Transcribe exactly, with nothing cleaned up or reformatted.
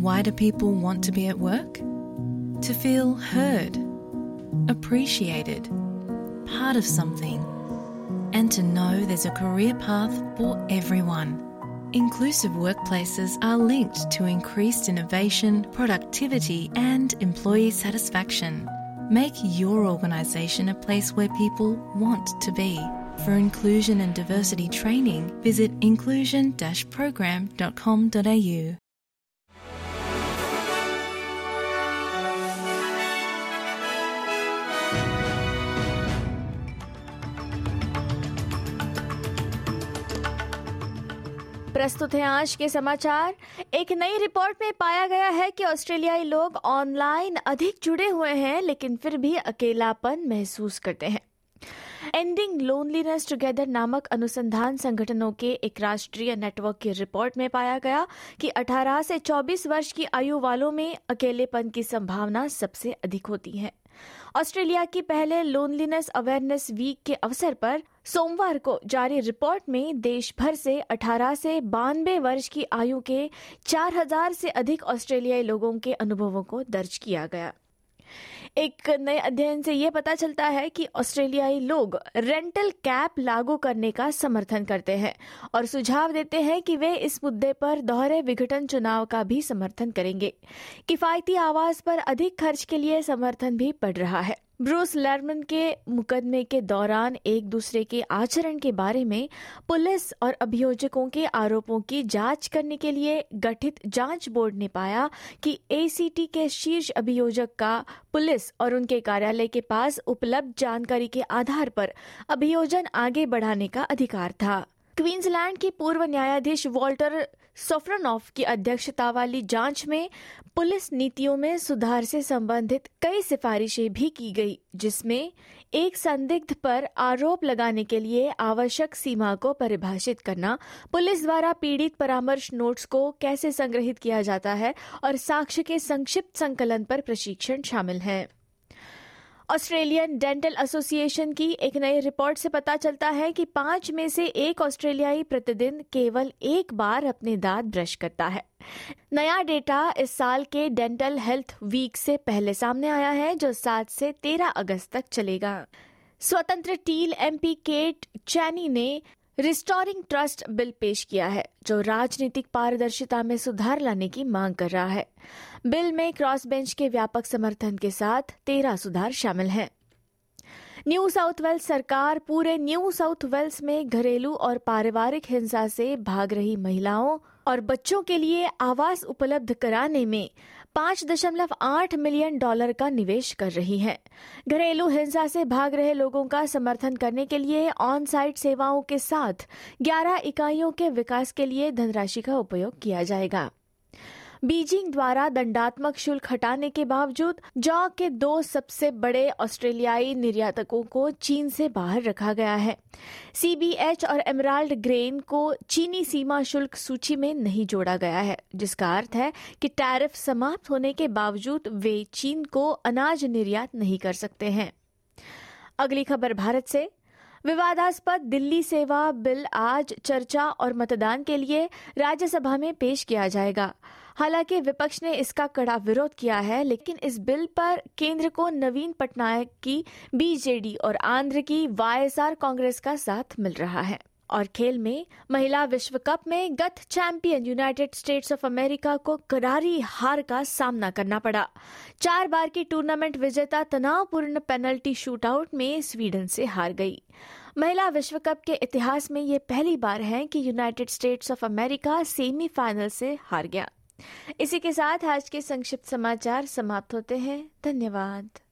Why do people want to be at work? To feel heard, appreciated, part of something, and to know there's a career path for everyone. Inclusive workplaces are linked to increased innovation, productivity, and employee satisfaction. Make your organisation a place where people want to be. For inclusion and diversity training, visit inclusion dash program dot com dot a u. प्रस्तुत हैं आज के समाचार। एक नई report में पाया गया है कि ऑस्ट्रेलियाई लोग ऑनलाइन अधिक जुड़े हुए हैं, लेकिन फिर भी अकेलापन महसूस करते हैं। एंडिंग लोनलीनेस टुगेदर नामक अनुसंधान संगठनों के एक राष्ट्रीय नेटवर्क की रिपोर्ट में पाया गया कि अठारह से चौबीस वर्ष की आयु वालों में अकेलेपन की संभावना सबसे अधिक होती है। ऑस्ट्रेलिया की पहले लोनलीनेस अवेयरनेस वीक के अवसर पर सोमवार को जारी रिपोर्ट में देश भर से अठारह से बानवे वर्ष की आयु के चार हज़ार से अधिक ऑस्ट्रेलियाई लोगों के अनुभवों को दर्ज किया गया। एक नए अध्ययन से ये पता चलता है कि ऑस्ट्रेलियाई लोग रेंटल कैप लागू करने का समर्थन करते हैं और सुझाव देते हैं कि वे इस मुद्दे पर दोहरे विघटन चुनाव का भी समर्थन करेंगे। किफायती आवास पर अधिक खर्च के लिए समर्थन भी बढ़ रहा है। ब्रूस लर्मन के मुकदमे के दौरान एक दूसरे के आचरण के बारे में पुलिस और अभियोजकों के आरोपों की जांच करने के लिए गठित जांच बोर्ड ने पाया कि एसीटी के शीर्ष अभियोजक का पुलिस और उनके कार्यालय के पास उपलब्ध जानकारी के आधार पर अभियोजन आगे बढ़ाने का अधिकार था। क्वींसलैंड की पूर्व न्यायाधीश वॉल्टर सोफ्रोनॉफ की अध्यक्षता वाली जांच में पुलिस नीतियों में सुधार से संबंधित कई सिफारिशें भी की गई, जिसमें एक संदिग्ध पर आरोप लगाने के लिए आवश्यक सीमा को परिभाषित करना, पुलिस द्वारा पीड़ित परामर्श नोट्स को कैसे संग्रहित किया जाता है और साक्ष्य के संक्षिप्त संकलन पर प्रशिक्षण शामिल है। ऑस्ट्रेलियन डेंटल एसोसिएशन की एक नई रिपोर्ट से पता चलता है कि पांच में से एक ऑस्ट्रेलियाई प्रतिदिन केवल एक बार अपने दांत ब्रश करता है। नया डेटा इस साल के डेंटल हेल्थ वीक से पहले सामने आया है, जो सात से तेरह अगस्त तक चलेगा। स्वतंत्र टील एमपी केट चैनी ने रिस्टोरिंग ट्रस्ट बिल पेश किया है, जो राजनीतिक पारदर्शिता में सुधार लाने की मांग कर रहा है। बिल में क्रॉस बेंच के व्यापक समर्थन के साथ तेरह सुधार शामिल हैं। न्यू साउथ वेल्स सरकार पूरे न्यू साउथ वेल्स में घरेलू और पारिवारिक हिंसा से भाग रही महिलाओं और बच्चों के लिए आवास उपलब्ध कराने में पाँच दशमलव आठ मिलियन डॉलर का निवेश कर रही है। घरेलू हिंसा से भाग रहे लोगों का समर्थन करने के लिए ऑन साइट सेवाओं के साथ ग्यारह इकाइयों के विकास के लिए धनराशि का उपयोग किया जाएगा। बीजिंग द्वारा दंडात्मक शुल्क हटाने के बावजूद जौ के दो सबसे बड़े ऑस्ट्रेलियाई निर्यातकों को चीन से बाहर रखा गया है। सीबीएच और एमराल्ड ग्रेन को चीनी सीमा शुल्क सूची में नहीं जोड़ा गया है, जिसका अर्थ है कि टैरिफ समाप्त होने के बावजूद वे चीन को अनाज निर्यात नहीं कर सकते हैं। अगली खबर भारत से। विवादास्पद दिल्ली सेवा बिल आज चर्चा और मतदान के लिए राज्यसभा में पेश किया जाएगा। हालांकि विपक्ष ने इसका कड़ा विरोध किया है, लेकिन इस बिल पर केंद्र को नवीन पटनायक की बीजेडी और आंध्र की वाईएसआर कांग्रेस का साथ मिल रहा है। और खेल में महिला विश्व कप में गत champion United States of America को करारी हार का सामना करना पड़ा। चार बार की टूर्नामेंट विजेता तनावपूर्ण पेनल्टी शूटआउट में स्वीडन से हार गई। महिला विश्व कप के इतिहास में ये पहली बार है कि United States of America semifinal से हार गया। इसी के साथ आज के संक्षिप्त समाचार समाप्त होते हैं। धन्यवाद।